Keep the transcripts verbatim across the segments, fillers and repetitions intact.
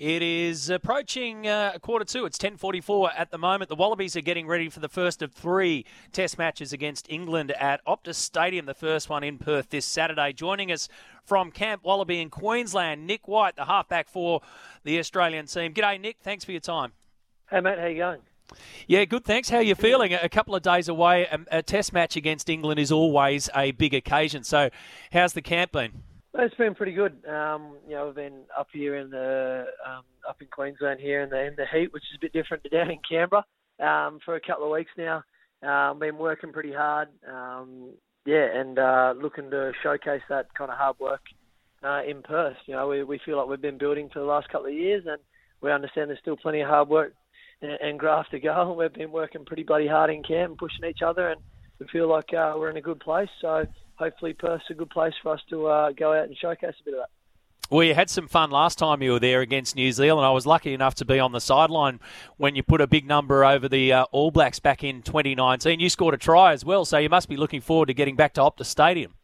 It is approaching uh, quarter two. It's ten forty-four at the moment. The Wallabies are getting ready for the first of three test matches against England at Optus Stadium, the first one in Perth this Saturday. Joining us from Camp Wallaby in Queensland, Nick White, the halfback for the Australian team. G'day, Nick. Thanks for your time. Hey, mate. How you going? Yeah, good, thanks. How are you feeling? A couple of days away, a, a test match against England is always a big occasion. So how's the camp been? It's been pretty good. Um, you know, we've been up here in the um, up in Queensland here in the in the heat, which is a bit different to down in Canberra um, for a couple of weeks now. Um, been working pretty hard, um, yeah, and uh, looking to showcase that kind of hard work uh, in Perth. You know, we we feel like we've been building for the last couple of years, and we understand there's still plenty of hard work and, and graft to go. We've been working pretty bloody hard in camp and pushing each other, and we feel like uh, we're in a good place. So hopefully Perth's a good place for us to uh, go out and showcase a bit of that. Well, you had some fun last time you were there against New Zealand. I was lucky enough to be on the sideline when you put a big number over the uh, All Blacks back in twenty nineteen. You scored a try as well, so you must be looking forward to getting back to Optus Stadium.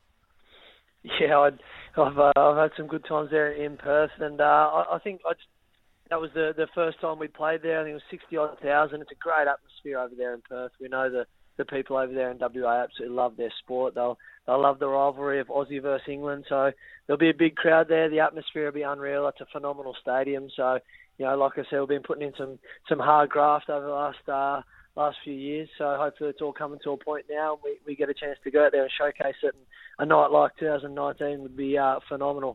Yeah, I'd, I've uh, I've had some good times there in Perth, and uh, I, I think I'd, that was the, the first time we played there. I think it was sixty odd thousand. It's a great atmosphere over there in Perth. We know the the people over there in W A absolutely love their sport. They'll they'll love the rivalry of Aussie versus England. So there'll be a big crowd there. The atmosphere will be unreal. It's a phenomenal stadium. So, you know, like I said, we've been putting in some, some hard graft over the last uh, last few years. So hopefully it's all coming to a point now, and we, we get a chance to go out there and showcase it. And a night like two thousand nineteen would be uh, phenomenal.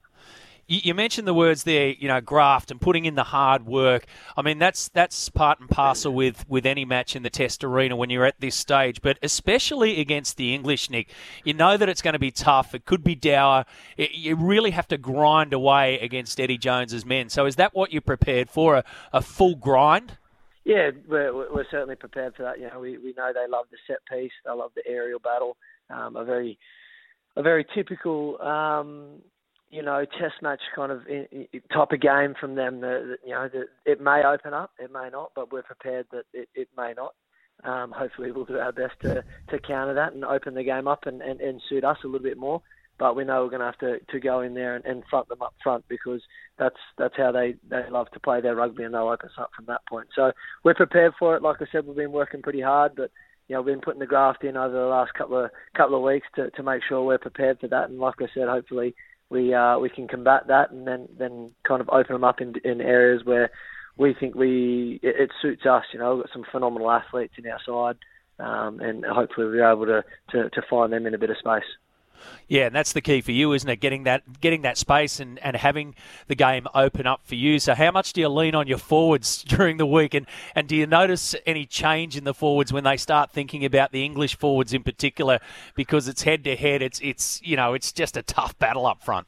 You mentioned the words there, you know, graft and putting in the hard work. I mean, that's that's part and parcel with, with any match in the Test arena when you're at this stage, but especially against the English, Nick. You know that it's going to be tough. It could be dour. It, you really have to grind away against Eddie Jones's men. So is that what you're prepared for, a, a full grind? Yeah, we're, we're certainly prepared for that. You know, we, we know they love the set piece. They love the aerial battle, um, a very a very typical Um, you know, test match kind of type of game from them. The, you know, the, it may open up, it may not, but we're prepared that it, it may not. Um, hopefully we'll do our best to, to counter that and open the game up and, and, and suit us a little bit more. But we know we're going to have to, to go in there and, and front them up front, because that's that's how they, they love to play their rugby, and they'll open us up from that point. So we're prepared for it. Like I said, we've been working pretty hard, but you know, we've been putting the graft in over the last couple of couple of weeks to, to make sure we're prepared for that. And like I said, hopefully we uh, we can combat that, and then, then kind of open them up in in areas where we think we it, it suits us. You know, we've got some phenomenal athletes in our side, um, and hopefully we're able to, to, to find them in a bit of space. Yeah, and that's the key for you, isn't it? Getting that getting that space and, and having the game open up for you. So how much do you lean on your forwards during the week? And, and do you notice any change in the forwards when they start thinking about the English forwards in particular? Because it's head-to-head, it's, it's you know, it's just a tough battle up front.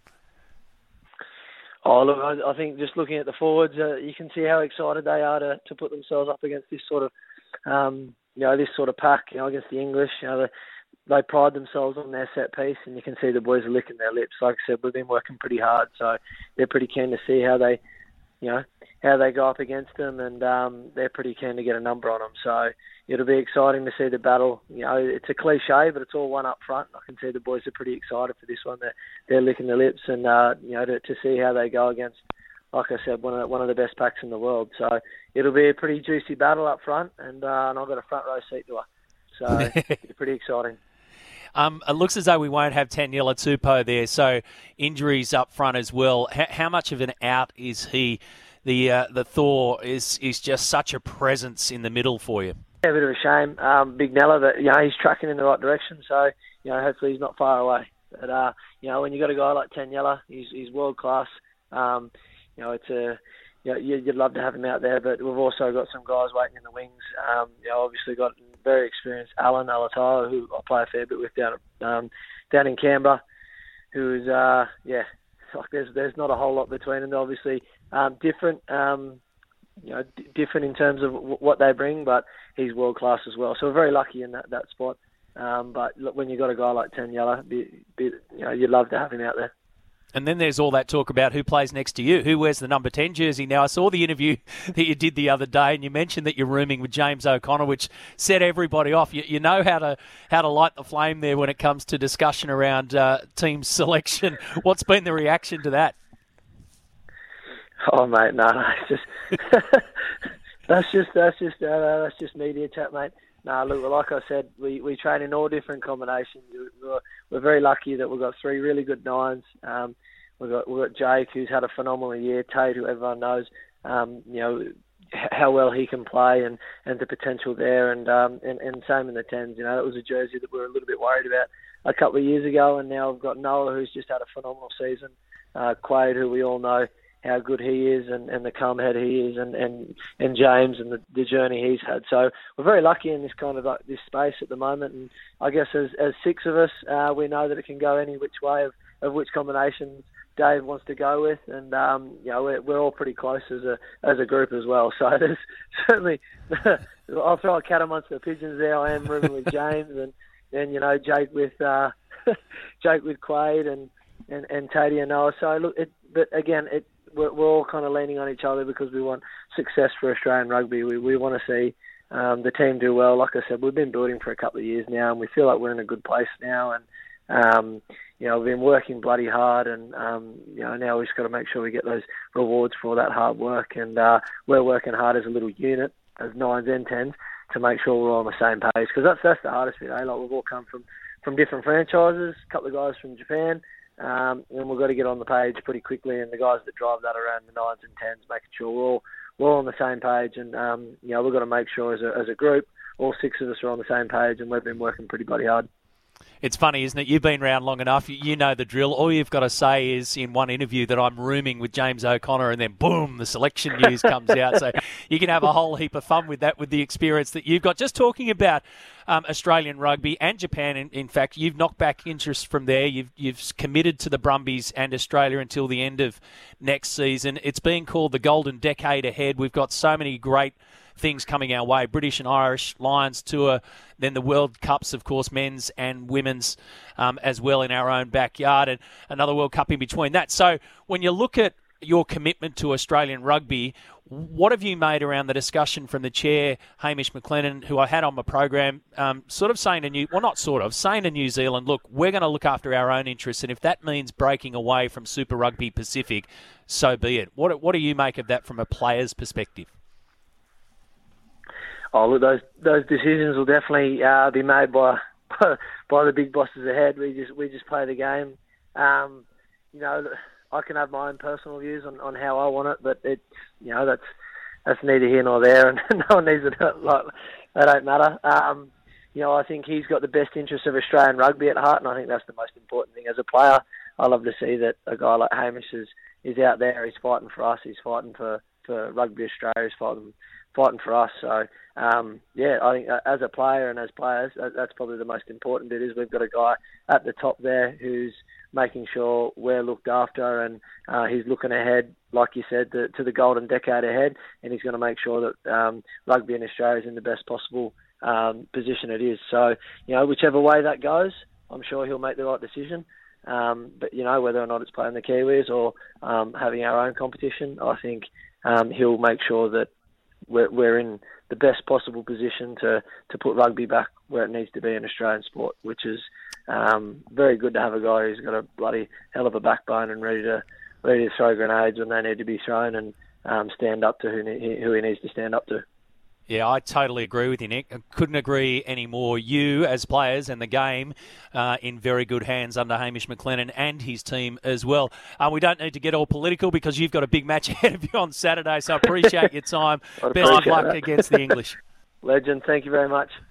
Oh, look, I, I think just looking at the forwards, uh, you can see how excited they are to, to put themselves up against this sort of, um, you know, this sort of pack, you know, against the English. You know, the, they pride themselves on their set piece, and you can see the boys are licking their lips. Like I said, we've been working pretty hard, so they're pretty keen to see how they, you know, how they go up against them, and um, they're pretty keen to get a number on them. So it'll be exciting to see the battle. You know, it's a cliche, but it's all one up front. I can see the boys are pretty excited for this one. They're, they're licking their lips, and uh, you know, to, to see how they go against, like I said, one of the, one of the best packs in the world. So it'll be a pretty juicy battle up front, and, uh, and I've got a front row seat to her. So it's pretty exciting. Um, it looks as though we won't have Taniela Tupou there, so injuries up front as well. H- how much of an out is he? The uh, the Thor is is just such a presence in the middle for you. Yeah, a bit of a shame. Um, Big Nella, but you know, he's tracking in the right direction, so you know, hopefully he's not far away. But uh, you know, when you got a guy like Taniela, he's he's world class. Um, you know, it's a you know, you'd love to have him out there, but we've also got some guys waiting in the wings. Um, you know, obviously got very experienced Alan Alatawa, who I play a fair bit with down um, down in Canberra, who's uh, yeah, like there's there's not a whole lot between them. They're obviously um, different, um, you know, d- different in terms of w- what they bring, but he's world class as well. So we're very lucky in that, that spot. Um, but look, when you got a guy like Taniela, be, be, you know, you'd love to have him out there. And then there's all that talk about who plays next to you, who wears the number ten jersey. Now, I saw the interview that you did the other day, and you mentioned that you're rooming with James O'Connor, which set everybody off. You, you know how to how to light the flame there when it comes to discussion around uh, team selection. What's been the reaction to that? Oh mate, no, no, it's just that's just that's just uh, that's just media chat, mate. No, look, like I said, we, we train in all different combinations. We're, we're very lucky that we've got three really good nines. Um, we've got we've got Jake, who's had a phenomenal year. Tate, who everyone knows, um, you know how well he can play and, and the potential there. And, um, and and same in the tens. You know, that was a jersey that we were a little bit worried about a couple of years ago, and now I've got Noah, who's just had a phenomenal season. Uh, Quade, who we all know how good he is and, and the calm head he is, and, and, and James and the, the journey he's had. So we're very lucky in this kind of uh, this space at the moment. And I guess as, as six of us, uh, we know that it can go any which way of, of which combinations Dave wants to go with. And, um, you know, we're, we're all pretty close as a as a group as well. So there's certainly, I'll throw a cat amongst the pigeons there. I am rooming with James and, and, you know, Jake with, uh, Jake with Quade and, and, and Tady and Noah. So look, it, but again, it, We're, we're all kind of leaning on each other because we want success for Australian rugby. We we want to see um, the team do well. Like I said, we've been building for a couple of years now, and we feel like we're in a good place now. And um, you know, we've been working bloody hard, and um, you know, now we've just got to make sure we get those rewards for that hard work. And uh, we're working hard as a little unit, as nines and tens, to make sure we're all on the same page. Because that's that's the hardest bit. Eh? Like we've all come from from different franchises. A couple of guys from Japan. Um, and we've got to get on the page pretty quickly, and the guys that drive that around the nines and tens, making sure we're all we're all on the same page. And um, you know, we've got to make sure as a as a group, all six of us are on the same page, and we've been working pretty bloody hard. It's funny, isn't it? You've been around long enough. You know the drill. All you've got to say is in one interview that I'm rooming with James O'Connor, and then boom, the selection news comes out. So you can have a whole heap of fun with that, with the experience that you've got. Just talking about um, Australian rugby and Japan, in, in fact, you've knocked back interest from there. You've you've committed to the Brumbies and Australia until the end of next season. It's being called the golden decade ahead. We've got so many great things coming our way. British and Irish Lions tour, then the World Cups, of course, men's and women's um, as well in our own backyard, and another World Cup in between that. So when you look at your commitment to Australian rugby, what have you made around the discussion from the chair, Hamish McLennan, who I had on my program, um, sort of saying to New, well, not sort of, saying to New Zealand, look, we're going to look after our own interests, and if that means breaking away from Super Rugby Pacific, so be it. What, what do you make of that from a player's perspective? Oh, look, those those decisions will definitely uh, be made by by the big bosses ahead. We just we just play the game. Um, you know, I can have my own personal views on, on how I want it, but it's you know that's that's neither here nor there, and no one needs to like that don't matter. Um, you know, I think he's got the best interest of Australian rugby at heart, and I think that's the most important thing. As a player, I love to see that a guy like Hamish is is out there. He's fighting for us. He's fighting for, for Rugby Australia. He's fighting fighting for us. So, um, yeah, I think as a player and as players, that's probably the most important bit is we've got a guy at the top there who's making sure we're looked after, and uh, he's looking ahead, like you said, to, to the golden decade ahead, and he's going to make sure that um, rugby in Australia is in the best possible um, position it is. So, you know, whichever way that goes, I'm sure he'll make the right decision. Um, but, you know, whether or not it's playing the Kiwis or um, having our own competition, I think um, he'll make sure that We're, we're in the best possible position to, to put rugby back where it needs to be in Australian sport, which is um, very good to have a guy who's got a bloody hell of a backbone and ready to ready to throw grenades when they need to be thrown, and um, stand up to who, ne- who he needs to stand up to. Yeah, I totally agree with you, Nick. I couldn't agree any more. You, as players, and the game uh, in very good hands under Hamish McLennan and his team as well. Uh, we don't need to get all political because you've got a big match ahead of you on Saturday, so I appreciate your time. Best of luck that. against the English. Legend, thank you very much.